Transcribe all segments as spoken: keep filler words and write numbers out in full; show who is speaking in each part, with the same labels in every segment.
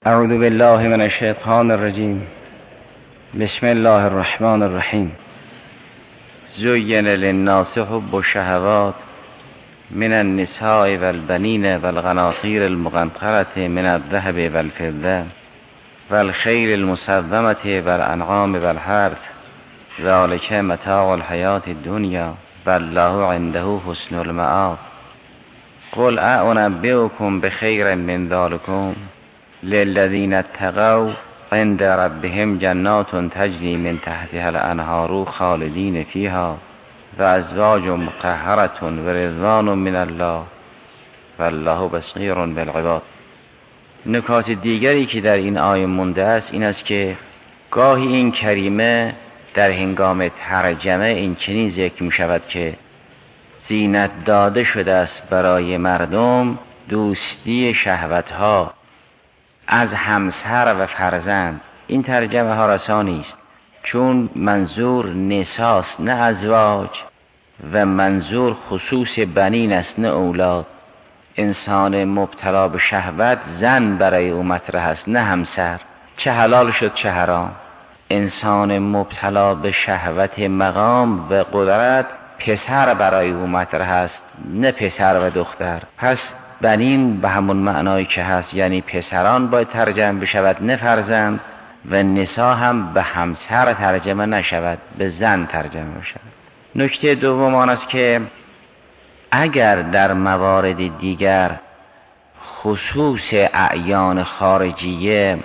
Speaker 1: اعوذ بالله من الشیطان الرجیم. بسم الله الرحمن الرحیم. زین للناس حب الشهوات من النساء والبنین والقناطیر المقنطرة من الذهب والفضة والخیل المسومة والانعام والحرث ذلک متاع الحیاة الدنیا والله عنده حسن المآب. قل أنبئكم بخیر من ذلكم للذین اتقوا عند ربهم جنات تجری من تحتها الانهار خالدین فیها و ازواج مطهرة و رضوان من الله والله بصیر بالعباد. نکات دیگری که در این آیه مونده است این است که گاهی این کریمه در هنگام ترجمه این چنین ذکر می شود که زینت داده شده است برای مردم دوستی شهوتها از همسر و فرزند. این ترجمه ها رسانی است چون منظور نساست نه ازواج و منظور خصوص بنین است نه اولاد. انسان مبتلا به شهوت زن برای او مطرح است نه همسر، چه حلال شد چه حرام. انسان مبتلا به شهوت مقام و قدرت پسر برای او مطرح است نه پسر و دختر. پس بنین به همون معنایی که هست یعنی پسران باید ترجمه بشود نه فرزند، و نسا هم به همسر ترجمه نشود به زن ترجمه بشود. نکته دوم آن است که اگر در موارد دیگر خصوص اعیان خارجیه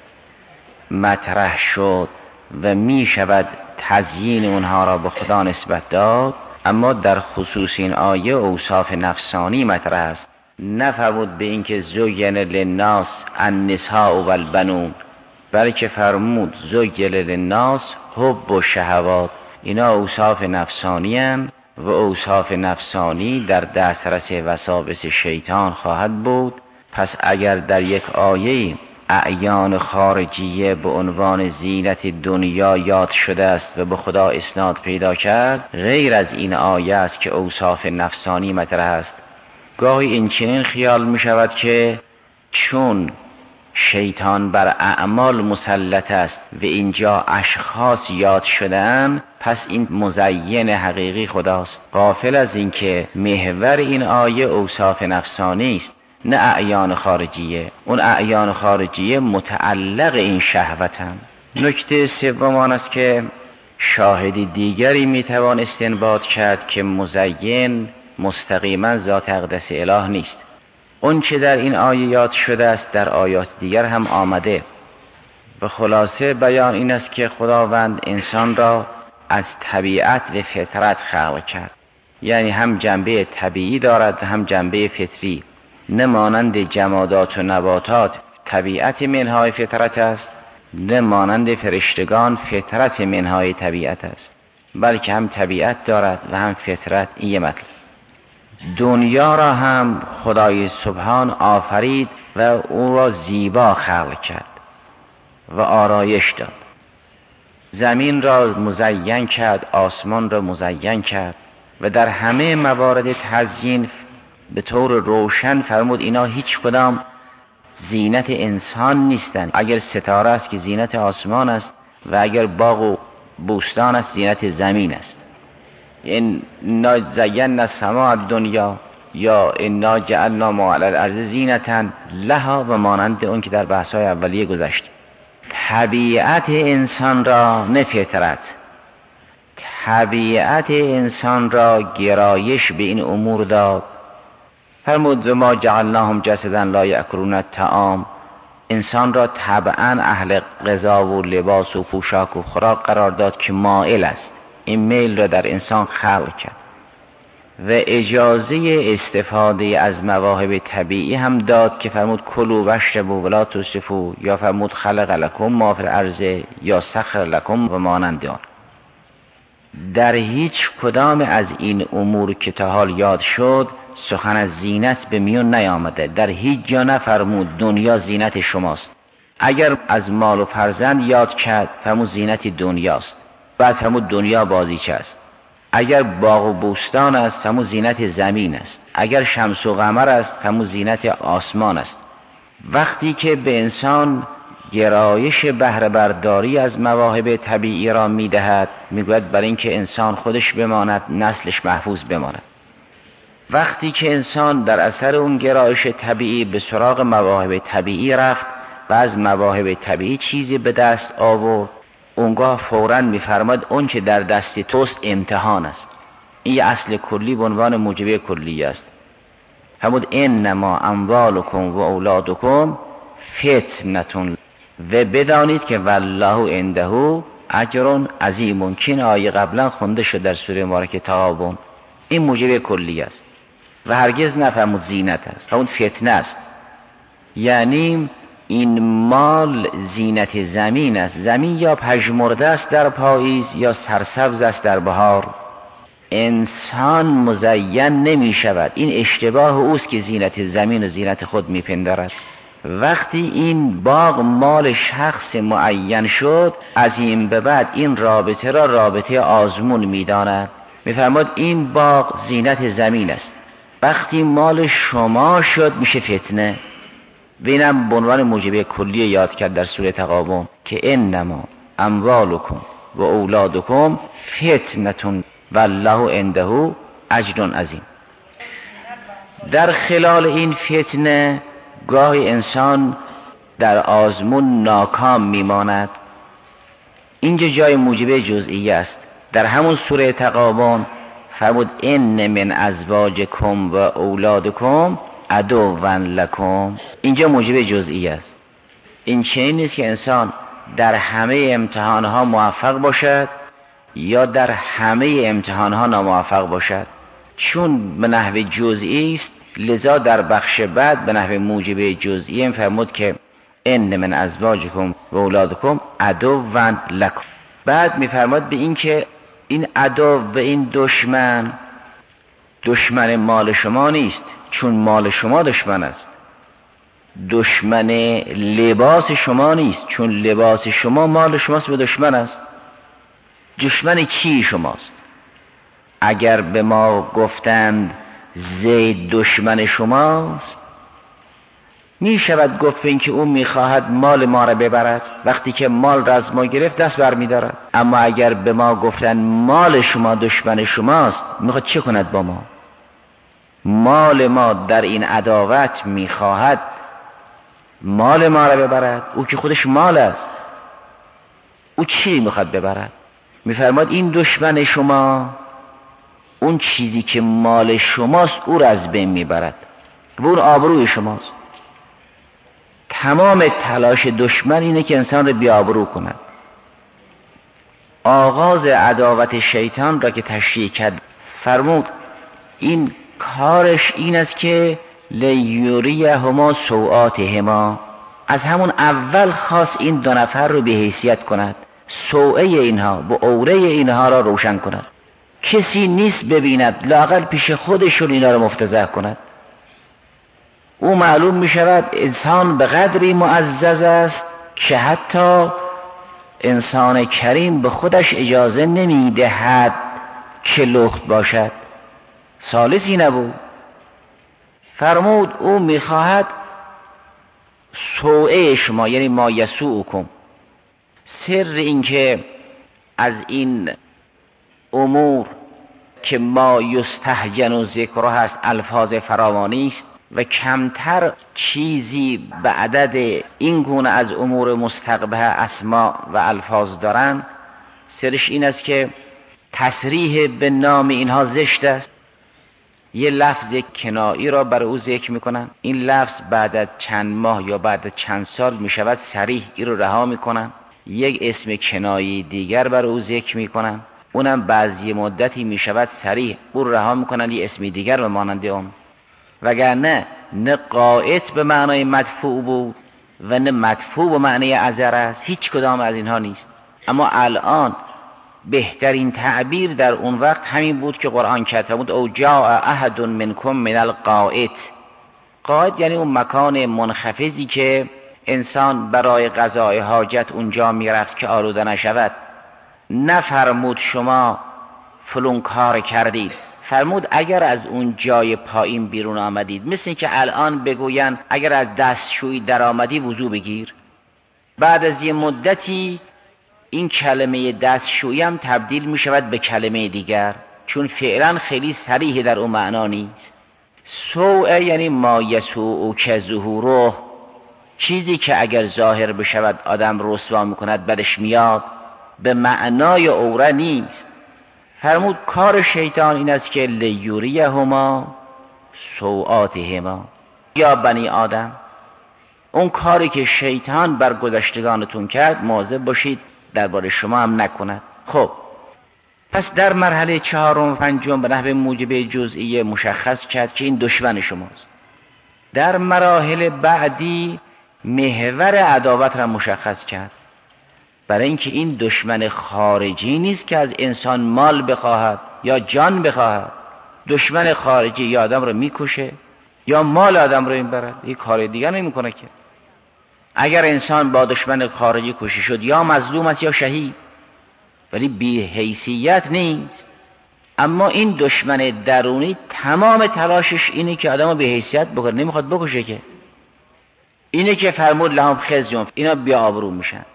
Speaker 1: مطرح شد و می شود تزیین اونها را به خدا نسبت داد، اما در خصوص این آیه اوصاف نفسانی مطرح است. نفرمود به اینکه زین للناس النساء والبنون، بلکه فرمود زین للناس حب الشهوات. اینا اوصاف نفسانی هستند و اوصاف نفسانی در دسترس وساوس شیطان خواهد بود. پس اگر در یک آیه اعیان خارجیه به عنوان زینت دنیا یاد شده است و به خدا اسناد پیدا کرد، غیر از این آیه است که اوصاف نفسانی مطرح است. گاهی این چنین خیال می شود که چون شیطان بر اعمال مسلط است و اینجا اشخاص یاد شدن پس این مزین حقیقی خداست، غافل از این که محور این آیه اوصاف نفسانی است نه اعیان خارجیه. اون اعیان خارجیه متعلق این شهوتن. نکته سوم آن است که شاهدی دیگری میتوان استنباط کرد که مزین مستقیما ذات اقدس اله نیست. اون چه در این آیه یاد شده است در آیات دیگر هم آمده. به خلاصه بیان این است که خداوند انسان را از طبیعت و فطرت خلق کرد، یعنی هم جنبه طبیعی دارد و هم جنبه فطری. نه مانند جمادات و نباتات طبیعت منهای فطرت است، نه مانند فرشتگان فطرت منهای طبیعت است، بلکه هم طبیعت دارد و هم فطرت. این یه مطلب. دنیا را هم خدای سبحان آفرید و او را زیبا خلق کرد و آرایش داد. زمین را مزین کرد، آسمان را مزین کرد و در همه موارد تزیین به طور روشن فرمود اینا هیچ کدام زینت انسان نیستند. اگر ستاره است که زینت آسمان است و اگر باغ و بوستان است زینت زمین است. این نا زینا السماء الدنیا یا انا جعلنا ما علی الارض زینتا لها و مانند اون که در بحث‌های اولیه گذشت. طبیعت انسان را نه فطرت، طبیعت انسان را گرایش به این امور داد. فرمود ما جعلناهم جسدا لا یأکلون الطعام. انسان را طبعا اهل غذا و لباس و پوشاک و خوراک قرار داد که مائل است. این میل را در انسان خلق کرد و اجازه استفاده از مواهب طبیعی هم داد که فرمود کلوا واشربوا ولا تسرفوا، یا فرمود خلق لکم ما فی الارض، یا سخر لکم و مانند آن. در هیچ کدام از این امور که تا حال یاد شد سخن از زینت به میون نیامده. در هیچ جا نفرمود دنیا زینت شماست. اگر از مال و فرزند یاد کرد فرمود زینت دنیاست، بعد فرمود دنیا بازیچه است. اگر باغ و بوستان است فرمود زینت زمین است. اگر شمس و قمر است فرمود زینت آسمان است. وقتی که به انسان گرایش بهره برداری از مواهب طبیعی را میدهد، میگوید برای اینکه انسان خودش بماند، نسلش محفوظ بماند. وقتی که انسان در اثر اون گرایش طبیعی به سراغ مواهب طبیعی رفت و از مواهب طبیعی چیزی به دست آورد، اونگاه فوراً میفرماد اون که در دست توست امتحان است. این یه اصل کلی به عنوان موجبه کلی است. همون انما اموالکم و اولادکم فتنتون و بدانید که والله عنده اجر عظیم. که آیه قبلا خونده شد در سوره مبارکه تغابن. این موجبه کلی است و هرگز نفهمود زینت است، همون فتنه است. یعنی این مال زینت زمین است. زمین یا پژمرده است در پاییز یا سرسبز است در بهار. انسان مزین نمی شود. این اشتباه اوست که زینت زمین و زینت خود می پندارد. وقتی این باغ مال شخص معین شد، از این به بعد این رابطه را رابطه آزمون می داند. می فرماد این باغ زینت زمین است. وقتی مال شما شد میشه فتنه. بینم به عنوان موجبه کلی یاد کرد در سوره تغابن که انما اموالکم و اولادکم فتنتون والله عنده اجر عظیم. در خلال این فتنه گاهی انسان در آزمون ناکام میماند. اینجا جای موجبه جزئی است. در همون سوره تغابن فرمود ان من ازواجکم و اولادکم عدوا لکم. اینجا موجب جزئی است. این چنین نیست که انسان در همه امتحانها موفق باشد یا در همه امتحانها ناموفق باشد. چون به نحو جزئی است، لذا در بخش بعد به نحو موجب جزئی فرمود که ان من ازواجکم و اولادکم عدوا لکم. بعد میفرماد به این که این عدو و این دشمن دشمن مال شما نیست، چون مال شما دشمن است. دشمن لباس شما نیست، چون لباس شما مال شماست و دشمن است. دشمن کی شماست؟ اگر به ما گفتند زید دشمن شماست، می شود گفت این که اون می خواهد مال ما را ببرد. وقتی که مال را از ما گرفت دست بر می دارد. اما اگر به ما گفتن مال شما دشمن شماست، می خواهد چه کند با ما؟ مال ما در این عداوت می خواهد مال ما را ببرد. او که خودش مال است، او چی می خواهد ببرد؟ می فرماد این دشمن شما اون چیزی که مال شماست او را از بین می برد و اون آبروی شماست. تمام تلاش دشمن اینه که انسان رو بیابرو کند. آغاز عداوت شیطان را که تشریح کرد فرمود این کارش این است که لیوریهما سوآتهما. از همون اول خواست این دو نفر رو به حیثیت کند، سوءه اینها و عوره اینها را روشن کند. کسی نیست ببیند، لااقل پیش خودشون اینا رو مفتضح کند. او معلوم می شود انسان به قدری معزز است که حتی انسان کریم به خودش اجازه نمی دهد که لخت باشد. ثالثی نبود. فرمود او می خواهد سوءه شما، یعنی ما یسوءکم. سر این که از این امور که ما یستهجن و ذکر هست الفاظ فراوانی است و کمتر چیزی به عدد این گونه از امور مستقبح اسما و الفاظ دارند. سرش این است که تصریح به نام اینها زشت است. یه لفظ کنایی را برای او ذکر میکنن، این لفظ بعد از چند ماه یا بعد از چند سال میشود صریح، این رو رها میکنن. یک اسم کنایی دیگر برای او ذکر میکنن، اونم بعضی مدتی میشود صریح، او رها میکنن یه اسمی دیگر به مانند اون. وگرنه نه قائط به معنای مدفوع بود و نه مدفوع به معنای عذر است، هیچ کدام از اینها نیست. اما الان بهترین تعبیر در اون وقت همین بود که قرآن کرده بود او جاء احد منکم من القائط. قائط یعنی اون مکان منخفضی که انسان برای قضای حاجت اونجا میرفت که آلوده نشود. نفرمود شما فلون کار کردید،
Speaker 2: فرمود اگر از اون جای پایین بیرون آمدید، مثل این که الان بگوین اگر از دستشویی در آمدی وضو بگیر، بعد از یه مدتی این کلمه دستشویی هم تبدیل می شود به کلمه دیگر، چون فعلا خیلی صریح در اون معنا نیست. سوء یعنی ما یسوء که ظهوره، چیزی که اگر ظاهر بشود آدم رسوا میکند بدش میاد، به معنای عوره نیست. فرمود کار شیطان این است که لیوریهما سوآتهما، یا بنی آدم اون کاری که شیطان بر گذشتگانتون کرد مواظب باشید درباره شما هم نکند. خب پس در مرحله چهارم و پنجم به نحو موجب جزئیه مشخص کرد که این دشمن شماست. در مراحل بعدی محور عداوت را مشخص کرد، برای اینکه این دشمن خارجی نیست که از انسان مال بخواهد یا جان بخواهد. دشمن خارجی یا آدم رو میکشه یا مال آدم رو میبرد، یک کار دیگر نمیکنه که. اگر انسان با دشمن خارجی کشی شد یا مظلوم است یا شهید، ولی بی حیثیت نیست. اما این دشمن درونی تمام تلاشش اینه که آدم رو بی حیثیت بکنه، نمیخواد بکشه که. اینه که فرمود لهم خزی، اینا بی آبرو میشن.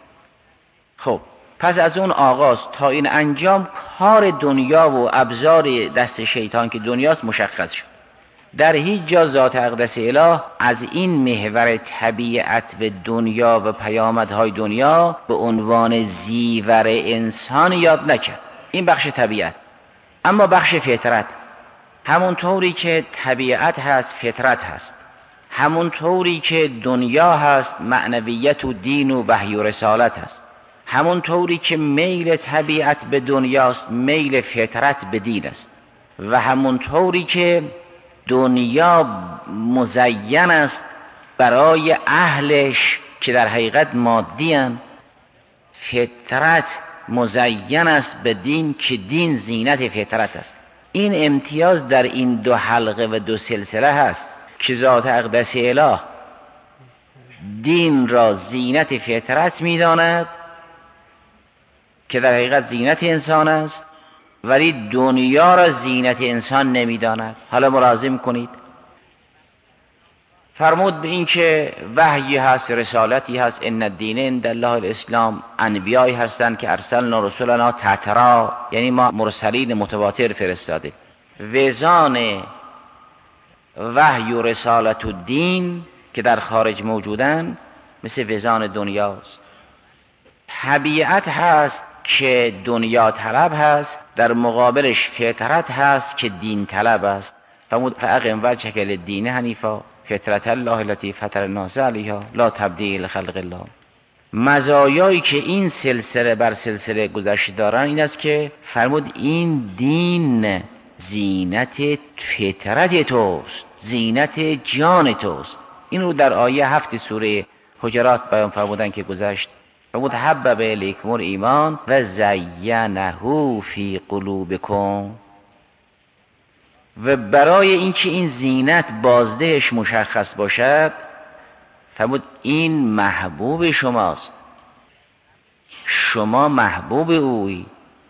Speaker 2: خب پس از اون آغاز تا این انجام کار دنیا و ابزار دست شیطان که دنیاست مشخص شد. در هیچ جا ذات اقدس اله از این محور طبیعت به دنیا و پیامدهای دنیا به عنوان زیور انسان یاد نکرد. این بخش طبیعت. اما بخش فطرت، همون طوری که طبیعت هست فطرت هست، همون طوری که دنیا هست معنویت و دین و وحی و رسالت هست، همون طوری که میل طبیعت به دنیاست میل فطرت به دین است، و همون طوری که دنیا مزین است برای اهلش که در حقیقت مادی اند، فطرت مزین است به دین که دین زینت فطرت است. این امتیاز در این دو حلقه و دو سلسله هست که ذات اقدس اله دین را زینت فطرت می‌داند که در حقیقت زینت انسان است، ولی دنیا را زینت انسان نمی‌داند. حالا ملاحظه کنید فرمود به این که وحی هست، رسالتی هست، ان الدین عند الله الاسلام، انبیایی هستند که ارسلنا رسولنا تترا، یعنی ما مرسلین متواتر فرستاده. وزان وحی و رسالت و دین که در خارج موجودن مثل وزان دنیاست. طبیعت هست که دنیا طلب هست، در مقابلش فطرت هست که دین طلب است. فرمود فاقم وجهک للدین حنیفا فطرت الله التي فطر الناس علیها لا تبدیل خلق الله. مزایایی که این سلسله بر سلسله گذشته دارن این است که فرمود این دین زینت فطرت توست، زینت جان توست. این رو در آیه هفت سوره حجرات بیان فرمودن که گذشت. فرمود حبب الیکم الایمان و زینه فی قلوبکم. و برای اینکه این زینت بازدهش مشخص باشد فرمود این محبوب شماست، شما محبوب اویی.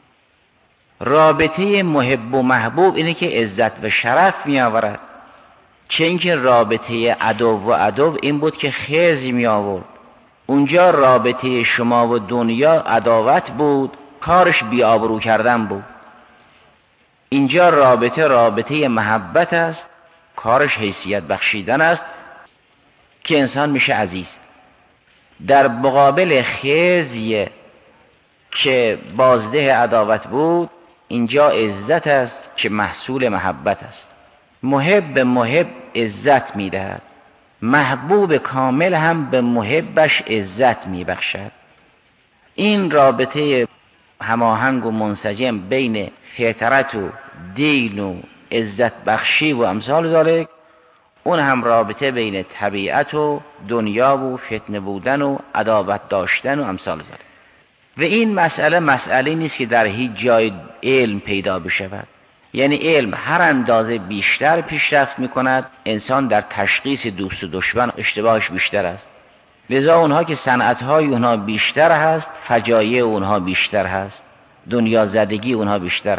Speaker 2: رابطه محب و محبوب اینه که عزت و شرف می آورد، چه اینکه رابطه عدو و عدو این بود که خزی می آورد. اونجا رابطه شما و دنیا عداوت بود، کارش بی‌آبرو کردن بود. اینجا رابطه رابطه محبت است، کارش حیثیت بخشیدن است که انسان میشه عزیز. در مقابل خزی که بازده عداوت بود اینجا عزت است که محصول محبت است. محب به محب عزت میدهد، محبوب کامل هم به محبش عزت میبخشد. این رابطه هماهنگ و منسجم بین فطرت و دین و عزت بخشی و امثال ذالک، اون هم رابطه بین طبیعت و دنیا و فتنه بودن و عداوت داشتن و امثال ذالک. و این مسئله مسئله نیست که در هیچ جای علم پیدا بشود. یعنی علم هر اندازه بیشتر پیشرفت میکند انسان در تشخیص دوست و دشمن اشتباهش بیشتر است. لذا اونها که صنعت‌های اونها بیشتر هست، فجایع اونها بیشتر هست، دنیا زدگی اونها بیشتر هست.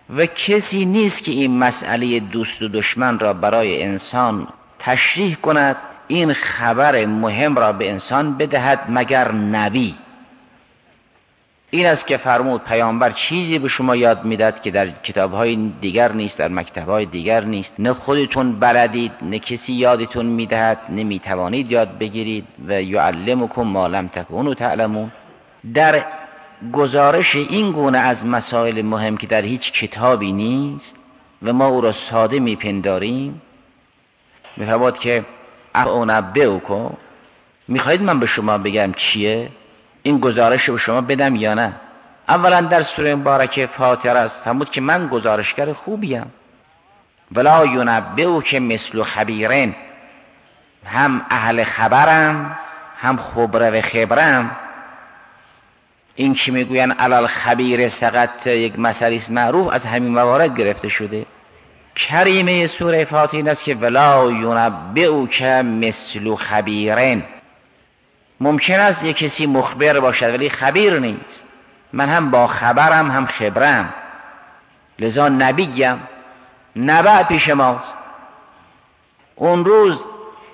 Speaker 2: و کسی نیست که این مسئله دوست و دشمن را برای انسان تشریح کند، این خبر مهم را به انسان بدهد مگر نبی. این است که فرمود پیامبر چیزی به شما یاد میداد که در کتاب‌های دیگر نیست، در مکتب‌های دیگر نیست، نه خودتون بلدید نه کسی یادتون میدهد، نه میتوانید یاد بگیرید. و یعلمکم ما لم تکونوا تعلمون. در گزارش این گونه از مسائل مهم که در هیچ کتابی نیست و ما او را ساده میپنداریم، میفرماد که اونبئکم، میخواهید من به شما بگم چیه؟ این گزارش به شما بدم یا نه؟ اولا در سوره مبارکه فاطر است فرمود که من گزارشگر خوبیم. ولا ینبئک مثل خبیرین، هم اهل خبرم هم خبره و خبرم. این که میگوین علال خبیر سقط یک مسئله است معروف، از همین موارد گرفته شده. کریمه سوره فاطر این است که ولا ینبئک مثل خبیرین. ممکن است یک کسی مخبر باشد ولی خبیر نیست. من هم با خبرم هم خبرم، لذا نبیم. نبأ پیش ماست. اون روز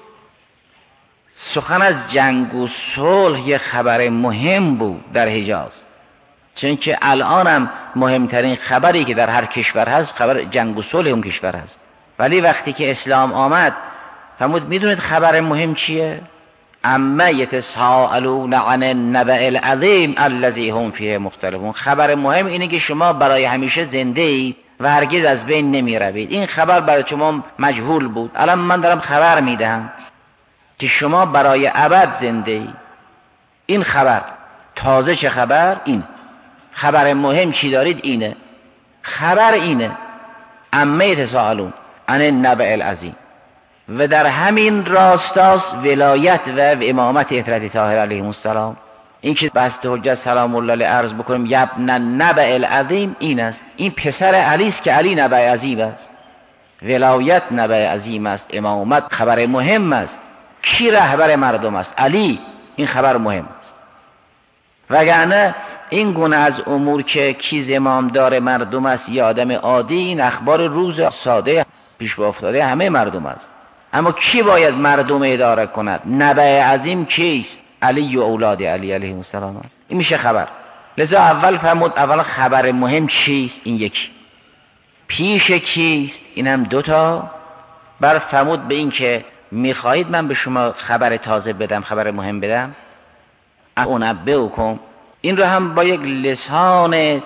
Speaker 2: سخن از جنگ و صلح یه خبر مهم بود در حجاز، چون که الان هم مهمترین خبری که در هر کشور هست خبر جنگ و صلح اون کشور هست. ولی وقتی که اسلام آمد فرمود میدونید خبر مهم چیه؟ اما یتساءلون عن النبأ العظیم الذی هم فیه مختلفون. خبر مهم اینه که شما برای همیشه زنده اید و هرگز از بین نمی روید. این خبر برای شما مجهول بود، الان من دارم خبر میدهم که شما برای ابد زنده اید. این خبر تازه. چه خبر؟ این خبر مهم چی دارید؟ اینه خبر، اینه اما یتساءلون عن النبأ العظیم. و در همین راستاست ولایت و امامت حضرت طاهر علیه السلام. این که بست حجت سلام الله علیه عرض بکنم یبن النبأ العظیم، این است. این پسر علی است که علی نبأ عظیم است. ولایت نبأ عظیم است، امامت خبر مهم است. کی رهبر مردم است؟ علی. این خبر مهم است. وگرنه این گونه از امور که کی زمامدار مردم است یا آدم عادی، این اخبار روز ساده پیش با افتاده همه مردم است. اما کی باید مردم اداره کند؟ نبأ عظیم کیست؟ علی و اولاد علی علیه السلام. این میشه خبر. لذا اول فرمود اول خبر مهم چیست؟ این یکی. پیش کیست؟ این هم دوتا. بر فرمود به این که میخواهید من به شما خبر تازه بدم، خبر مهم بدم. انبئکم، این رو هم با یک لسان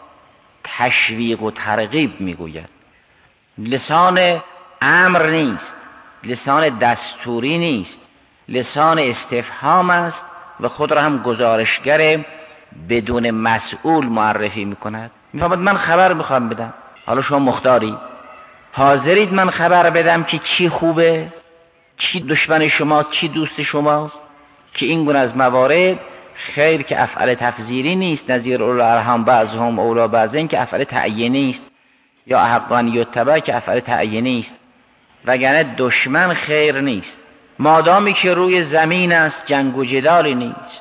Speaker 2: تشویق و ترغیب میگوید. لسان امر نیست، لسان دستوری نیست، لسان استفهام است و خود را هم گزارشگر بدون مسئول معرفی میکند. میفهمد من خبر میخوام بدم، حالا شما مختاری حاضرید من خبر بدم که چی خوبه، چی دشمن شماست، چی دوست شماست. که این گونه از موارد خیر که افعال تفضیلی نیست، نظیر اولو الارحام بعضهم اولی بعضین که افعال تعیینی است، یا احقان یتبع که افعال تعیینی است. وگرنه دشمن خیر نیست. مادامی که روی زمین است جنگ و جدالی نیست.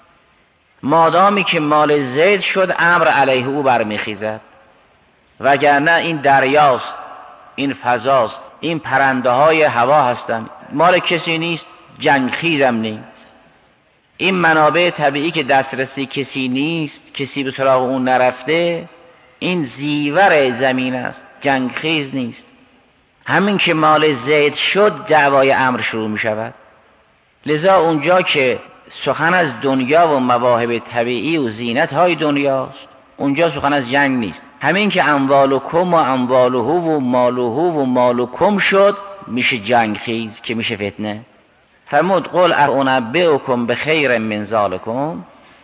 Speaker 2: مادامی که مال زید شد امر علیه او برمیخیزد. وگرنه این دریاست، این فضاست، این پرنده های هوا هستند، مال کسی نیست، جنگ خیزم نیست. این منابع طبیعی که دسترسی کسی نیست، کسی به سراغ اون نرفته، این زیور زمین است، جنگ خیز نیست. همین که مال زید شد دعوای امر شروع می شود. لذا اونجا که سخن از دنیا و مواهب طبیعی و زینت های دنیاست، اونجا سخن از جنگ نیست. همین که اموالکم و امواله و ماله و مالکم شد میشه جنگ خیز که میشه فتنه. فرمود قل انبئکم بخیر من ذالکم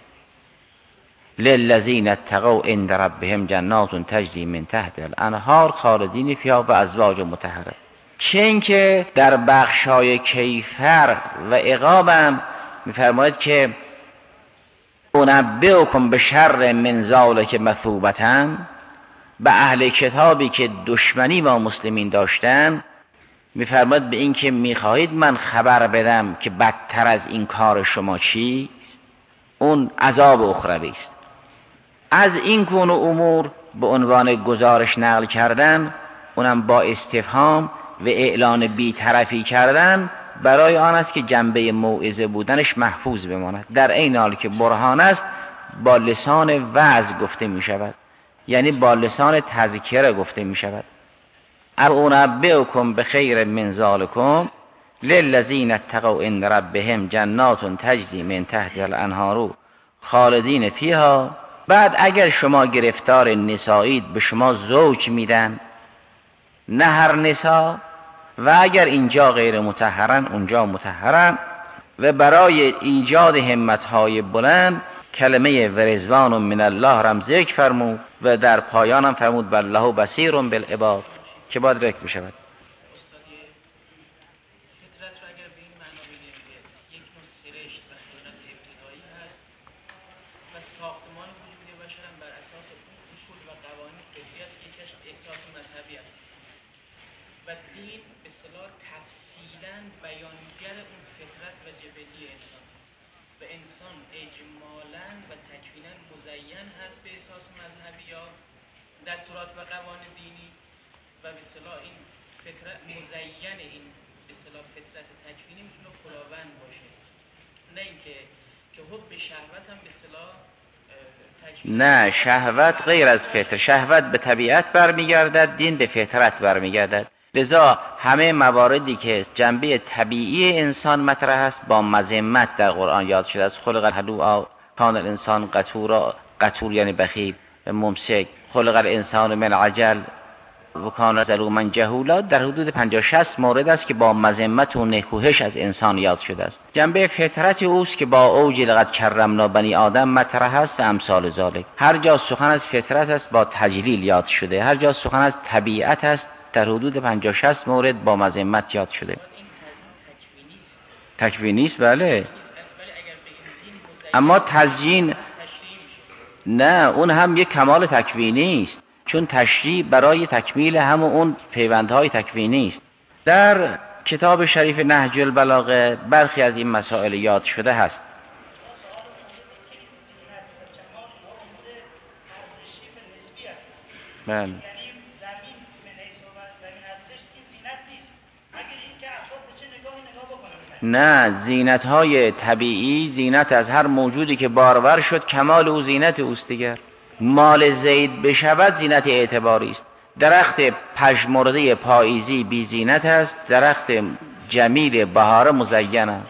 Speaker 2: للذین اتقوا عند ربهم جنات تجری من تحت الانهار خالدین فیها و ازواج مطهره. چه اینکه در بخشای کیفر و عقابم میفرماید که انبئکم بشر من ذالک مثوبة، به اهل کتابی که دشمنی با مسلمین داشتن میفرماید به این که میخواهید من خبر بدم که بدتر از این کار شما چیست؟ اون عذاب اخروی است. از این گونه امور به عنوان گزارش نقل کردن، اونم با استفهام و اعلان بی‌طرفی کردن، برای آن است که جنبه موعظه بودنش محفوظ بماند. در این حال که برهان است با لسان وعظ گفته می شود، یعنی با لسان تذکره گفته می شود. انبئکم بخیر من ذالکم للذین اتقوا عند ربهم جنات تجری من تحتها الانهار خالدین فیها. بعد اگر شما گرفتار نسایید به شما زوج میدن، نه هر نسا، و اگر اینجا غیر مطهرن اونجا مطهرن، و برای ایجاد همتهای بلند کلمه ورزوان من الله رم ذکر فرمود و در پایانم فرمود والله بصیر بالعباد که باید درک بشود.
Speaker 3: و دین به اصطلاح تفصیلاً بیانگر اون فطرت و جبلی انسان و انسان اجمالاً و تکویناً مزین هست به اساس مذهبی یا دستورات و قوانین دینی و به اصطلاح این فطرت مزین، این به اصطلاح فطرت تکوینی میتونه خداوند باشه، نه اینکه که حب شهوت هم به اصطلاح
Speaker 2: نه، شهوت غیر از فطر، شهوت به طبیعت برمیگردد، دین به فطرت برمیگردد. لذا همه مواردی که جنبه طبیعی انسان مطرح است با مذمت در قرآن یاد شده است. خلق الهلوع کان الانسان قتورا، قتور یعنی بخیل ممسک، خلق الانسان من عجل و کان ظلوما جهولا، در حدود پنجاه شصت مورد است که با مذمت و نکوهش از انسان یاد شده است. جنبه فطرت اوست که با اوج لقد کرمنا بنی آدم مطرح است و امثال ذالک. هر جا سخن از فطرت است با تجلیل یاد شده، هر جا سخن از طبیعت است در حدود پنجاه شصت مورد با مذمت یاد شده. تکوینی است بله، اما تزیین نه، اون هم یک کمال تکوینی است، چون تشریع برای تکمیل هم اون پیوندهای تکوینی است. در کتاب شریف نهج البلاغه برخی از این مسائل یاد شده هست. بله. نه، زینت های طبیعی زینت از هر موجودی که بارور شد کمال او زینت اوست دیگر. مال زید بشود زینت اعتباری است. درخت پژمرده پاییزی بی زینت است، درخت جمیل بهاره مزین است.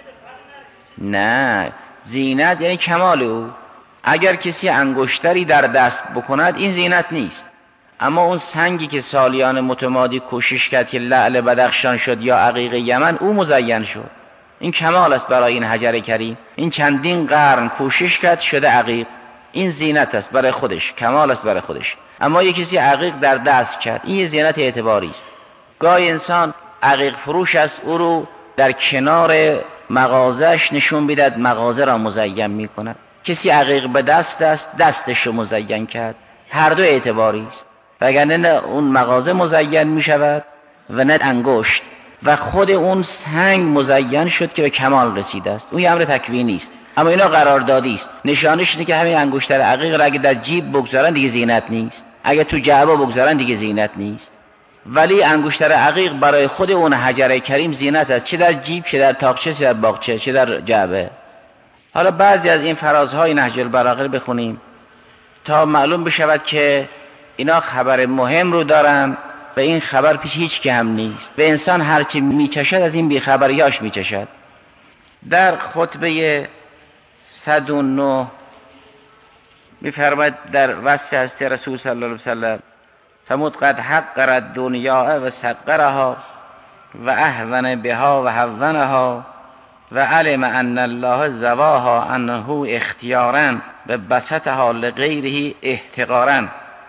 Speaker 2: نه، زینت یعنی کمال او. اگر کسی انگشتری در دست بکند این زینت نیست، اما اون سنگی که سالیان متمادی کوشش کرد که لعل بدخشان شد یا عقیق یمن، او مزین شد. این کمال است برای این حجر کریم. این چندین قرن کوشش کرد شده عقیق، این زینت است برای خودش، کمال است برای خودش. اما یک کسی عقیق در دست کرد، این زینت اعتباری است. گاهی انسان عقیق فروش است، او رو در کنار مغازش نشون میدهد، مغازه را مزین میکند. کسی عقیق به دست است، دستش رو مزین کرد. هر دو اعتباری است، وگرنه نه اون مغازه مزین می شود و نه انگشت، و خود اون سنگ مزین شد که به کمال رسیده است. اون یه امر تکوینی است، اما اینا قراردادی است. نشانش اینه که همین انگشتر عقیق را اگه در جیب بگذارن دیگه زینت نیست، اگه تو جعبه بگذارن دیگه زینت نیست. ولی انگشتر عقیق برای خود اون حجر کریم زینت است، چه در جیب، چه در تاقچه، چه در باغچه، چه در جعبه. حالا بعضی از این فرازهای نهج البلاغه بخونیم تا معلوم بشود که اینا خبر مهم رو دارن و این خبر پیش هیچ که هم نیست. به انسان هرچی میچشد از این بیخبریاش میچشد. در خطبه صد و نه میفرماید در وصف هستی رسول صلی الله علیه وسلم، فرمود قد حقر الدنیا و سقرها و اهون بها و هونها و علم ان الله زواها عنه اختیارا و بسطها لغیره احتقارا.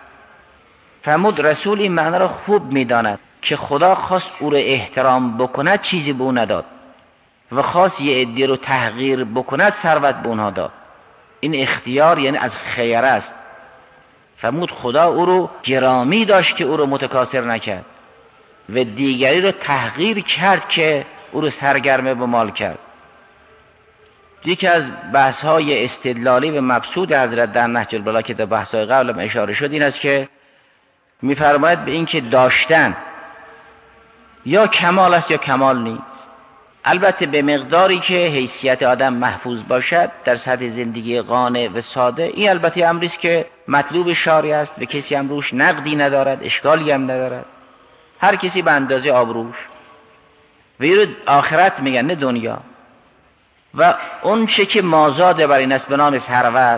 Speaker 2: فرمود رسول این معنی را خوب میداند که خدا خواست او را احترام بکند، چیزی به او نداد، و خواست یه عده رو تحقیر بکند، ثروت به اونها داد. این اختیار یعنی از خیر است. فرمود خدا او رو گرامی داشت که او رو متکاثر نکرد و دیگری رو تحقیر کرد که او رو سرگرم به مال کرد. یکی از بحث‌های استدلالی و مبسوط حضرت در نهج البلاغه که در بحث‌های قبل اشاره شد این است که می‌فرماید به این که داشتن یا کمال است یا کمال نیست، البته به مقداری که حیثیت آدم محفوظ باشد در سطح زندگی قانع و ساده. این البته امری است که مطلوب شارع است و کسی هم روش نقدی ندارد، اشکالی هم ندارد، هر کسی به اندازه آبروش. و این رو آخرت میگن نه دنیا. و اون چه که مازاد بر این است به نام ثروت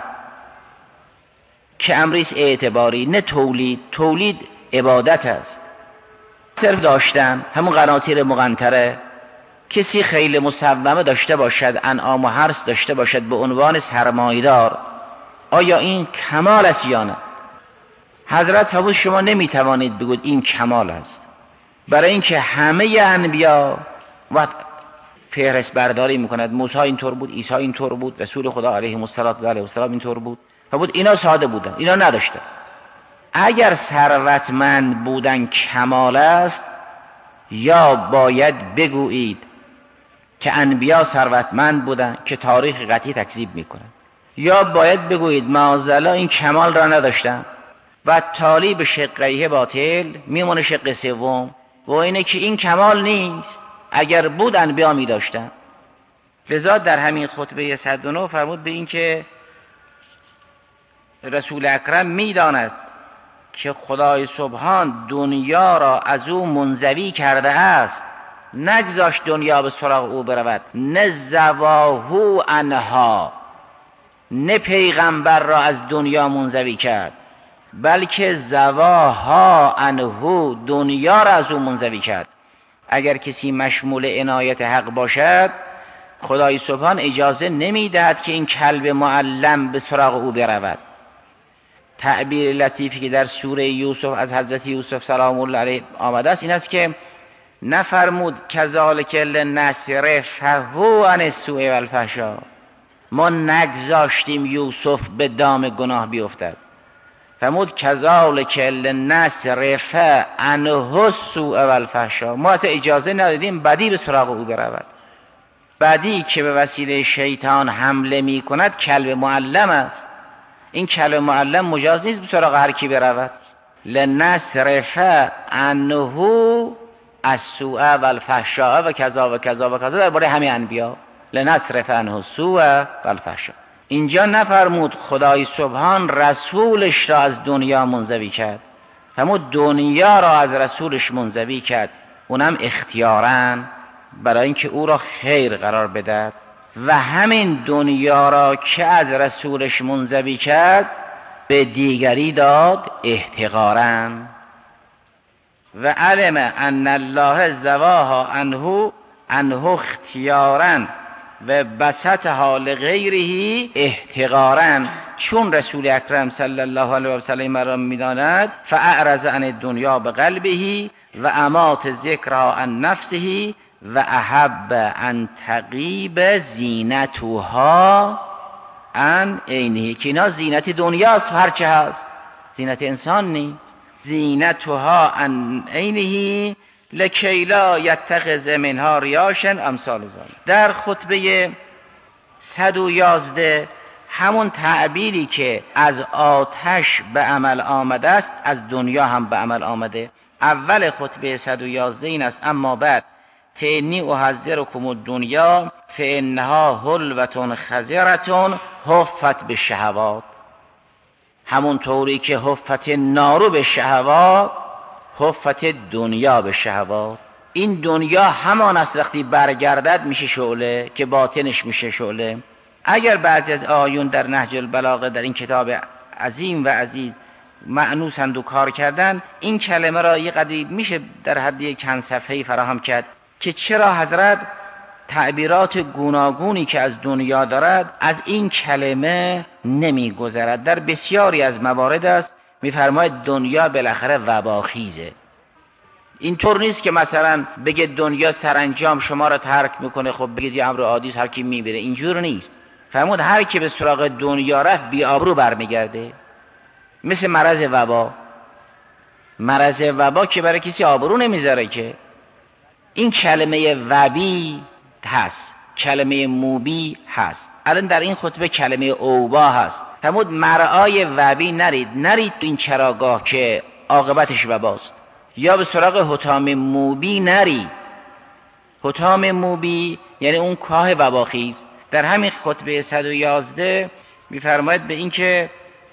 Speaker 2: که امری است اعتباری، نه تولید. تولید عبادت است، صرف داشتن همون قناطیر مقنطره. کسی خیل مصومه داشته باشد، انعام و حرث داشته باشد به عنوان سرمایه‌دار، آیا این کمال است یا نه؟ حضرت فرمود شما نمیتوانید بگوید این کمال است، برای اینکه همه انبیا و فهرست برداری میکند. موسی اینطور بود، عیسی اینطور بود، رسول خدا علیه السلام اینطور بود. فرمود اینا ساده بودن، اینا نداشتن. اگر ثروتمند بودن کمال است، یا باید بگویید که انبیا ثروتمند بودن که تاریخ قطعی تکذیب میکنن، یا باید بگویید معاذالله این کمال را نداشتن و تالی به شقیه باطل میمونه شق سوم و اینه که این کمال نیست، اگر بود انبیا میداشتن. لذا در همین خطبه صد و نه فرمود به این که رسول اکرم میداند که خدای سبحان دنیا را از او منزوی کرده است، نگذاشت دنیا به سراغ او برود، نه زواهو عنها، نه پیغمبر را از دنیا منزوی کرد، بلکه زواها عنهو، دنیا را از او منزوی کرد. اگر کسی مشمول عنایت حق باشد، خدای سبحان اجازه نمیدهد که این کلب معلم به سراغ او برود. تعبیر لطیفی که در سوره یوسف از حضرت یوسف سلام الله علیه آمده است این است که نفرمود کذالک لنصرفه عن السوء والفحشاء، ما نگذاشتیم یوسف به دام گناه بیفتد. فرمود کذالک لنصرفه عنه السوء والفحشاء، ما اصلا اجازه ندادیم بدی به سراغ او برود. بدی که به وسیله شیطان حمله می کند کلب معلم است. این کلب معلم مجاز نیست به سراغ هر کی برود. لنصرف عنه السوء والفحشاء و کذا و کذا و کذا درباره همه انبیا. لنصرف عنه السوء والفحشاء. اینجا نفرمود خدای سبحان رسولش را از دنیا منزوی کرد، فرمود دنیا را از رسولش منزوی کرد، اونم اختیاراً برای اینکه او را خیر قرار بدهد. و همین دنیا را که از رسولش منزوی کرد به دیگری داد احتقاراً. و علم ان الله زواها عنه عنه اختیاراً و بسطها لغیره احتقاراً، چون رسول اکرم صلی الله علیه و سلم را میداند فاعرض عن الدنیا بقلبه و امات ذکرها عن نفسه و احب ان تغیب زینتها عن عینه، که اینا زینت دنیاست و هرچه هست، زینت انسان نیست. زینتها عن عینه لکی لا یتخذ منها ریاشا امثال ذلک. در خطبه صد و یازده همون تعبیری که از آتش به عمل آمده است از دنیا هم به عمل آمده. اول خطبه صد و یازده این است اما بعد فانی احذرکم الدنیا فانها حلوة خضرة حفت بالشهوات، همون طوری که حفت نارو به شهوات حفت دنیا به شهوات. این دنیا همان است وقتی برگردد میشه شعله که باطنش میشه شعله. اگر بعضی از آیون در نهج البلاغه در این کتاب عظیم و عزیز معنوسند و کار کردن، این کلمه را یه قدری میشه در حد یک چند صفحه‌ای فراهم کرد که چرا حضرت تعبیرات گوناگونی که از دنیا دارد از این کلمه نمیگذرد. در بسیاری از موارد است میفرماید دنیا بالاخره وباخیزه. اینطور نیست که مثلا بگه دنیا سرانجام شما را ترک میکنه، خب بگید یه امر عادی است هر کی میبره. اینجور نیست. فرمود هر کی به سراغ دنیا رفت بی آبرو برمیگرده، مثل مرض وبا. مرض وبا که برای کسی آبرو نمیذاره که. این کلمه وبی هست، کلمه موبی هست. الان در این خطبه کلمه اوبا هست، فرمود مرعای وبی نرید، نرید این چراگاه که عاقبتش وباست، یا به سراغ حطام موبی نرید. حطام موبی یعنی اون کاه وباخیز. در همین خطبه صد و یازده میفرماید به این که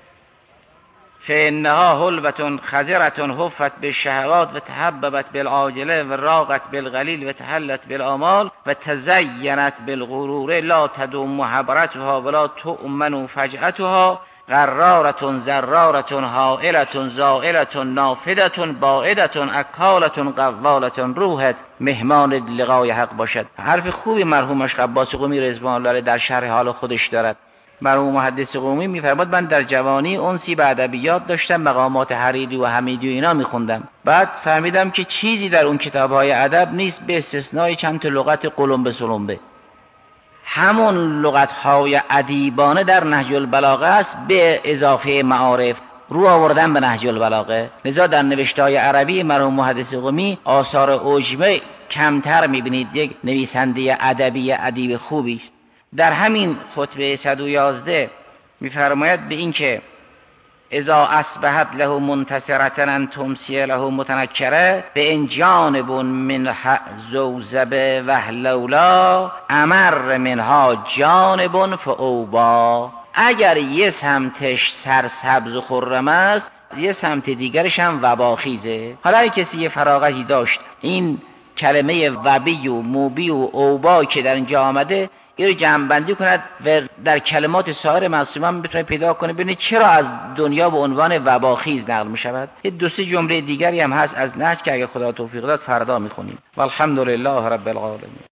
Speaker 2: فإنها حلوة خضرة حفت بالشهوات و تحببت بالعاجله و راقت بالقلیل و تحلت بالآمال و تزینت بالغرور لا تدوم محبرتها ولا تؤمن فجأتها غرارة زرارة حائلة زائلة نافدة بائدة اکالة قوالة روحت مهمان لقای حق باشد. حرف خوبی مرحوم عباس قمی رضوان الله علیه در شرح حال خودش دارد. مرحوم محدث قمی میفرماد من در جوانی انسی به ادبیات داشتم، مقامات حریری و حمیدی و اینا میخوندم، بعد فهمیدم که چیزی در اون کتاب‌های ادب نیست به استثنای چند تا لغت قلمبه سلمبه. همون لغت‌های ادیبانه در نهج البلاغه است به اضافه معارف رو آوردن به نهج البلاغه. لذا در نوشته‌های عربی مرحوم محدث قمی آثار عجمه کمتر میبینید. یک نویسنده ادبی ادیب خوبی است. در همین خطبه صد و یازده میفرماید به این که اذا اصبحت له منتصرة ان تمسی له متنکره به ان جانب من زوزبه وحلولا امر منها جانب فاوبا. اگر یه سمتش سرسبز و خرم است، یه سمت دیگرش هم وباخیزه. حالا اگه کسی یه فراغتی داشت این کلمه وبی و موبی و اوبا که در اینجا آمده این رو جمع‌بندی کند و در کلمات سایر معصومان بتونه پیدا کنه ببینید چرا از دنیا به عنوان وباخیز نقل می شود. یه دو سه جمله دیگری هم هست از نهج که اگه خدا توفیق داد فردا میخونیم. والحمدلله رب العالمین.